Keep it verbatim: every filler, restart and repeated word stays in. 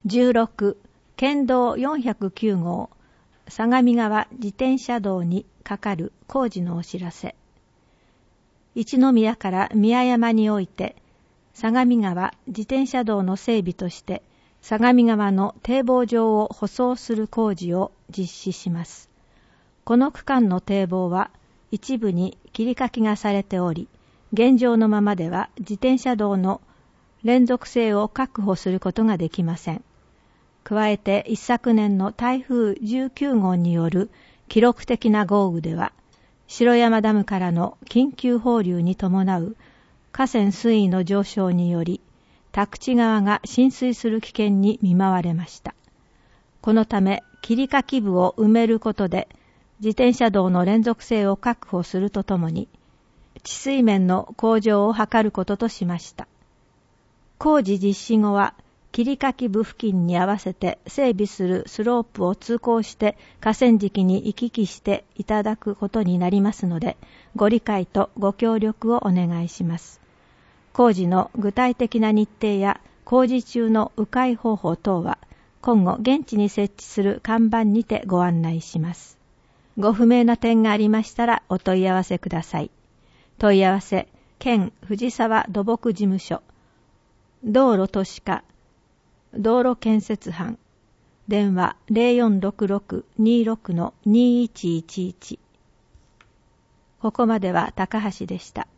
じゅうろく、県道よんひゃくきゅう号、相模川自転車道にかかる工事のお知らせ。一宮から宮山において、相模川自転車道の整備として、相模川の堤防上を舗装する工事を実施します。この区間の堤防は一部に切り欠きがされており、現状のままでは自転車道の連続性を確保することができません。加えて一昨年の台風じゅうきゅう号による記録的な豪雨では、城山ダムからの緊急放流に伴う河川水位の上昇により、宅地川が浸水する危険に見舞われました。このため、切り欠き部を埋めることで、自転車道の連続性を確保するとともに、治水面の向上を図ることとしました。工事実施後は、切り欠き部付近に合わせて整備するスロープを通行して河川敷に行き来していただくことになりますので、ご理解とご協力をお願いします。工事の具体的な日程や工事中の迂回方法等は、今後現地に設置する看板にてご案内します。ご不明な点がありましたらお問い合わせください。問い合わせ、県藤沢土木事務所、道路都市課、道路建設班、電話 ゼロよんろくろく にろく にいちいちいち。ここまでは高橋でした。